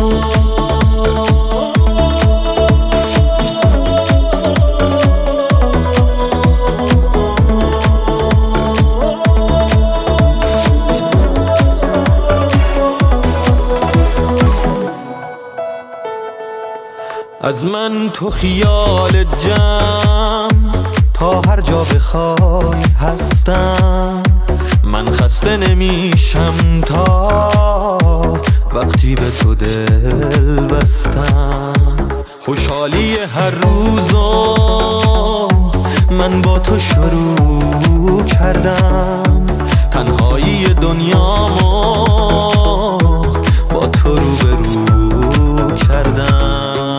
از من تو خیال جمع تا هر جا بخوای هستم. من خسته نمیشم تا وقتی به تو دل بستم. خوشحالی هر روزو من با تو شروع کردم. تنهایی دنیامو با تو روبرو کردم.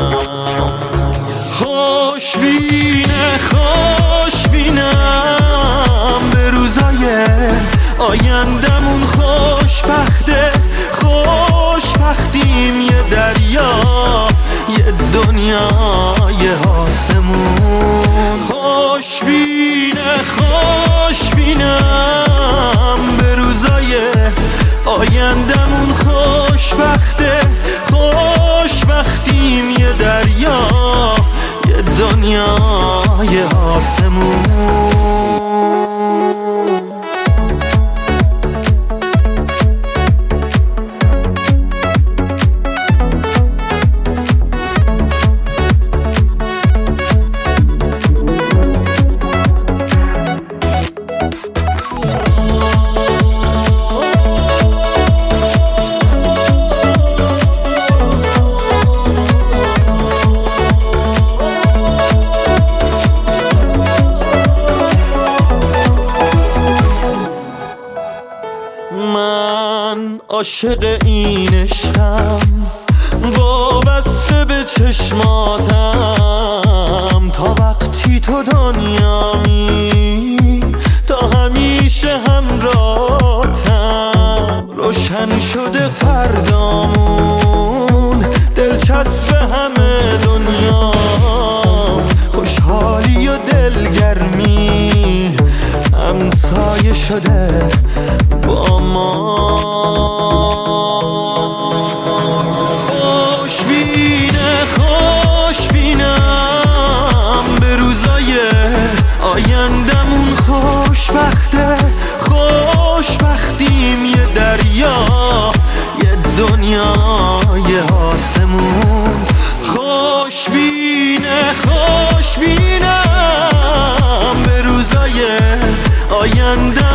خوشبینم به روزای آیندمون. خوشبخته خوشبختیم یه دریا یه دنیای آسمون. خوشبینم به روزای آیندمون. خوشبخته خوشبختیم یه دریا یه دنیای آسمون. من عاشق این عشقم، وابسته به چشماتم. تا وقتی تو دنیامی تا همیشه همراهتم. روشن شده فردامون دلچسب همه دنیا. خوشحالی و دلگرمی همسایه شده با ما. خوشبینم به روزای آیندمون. خوشبخته خوشبختیم یه دریا یه دنیای آسمون. خوشبینم به روزای آیندمون.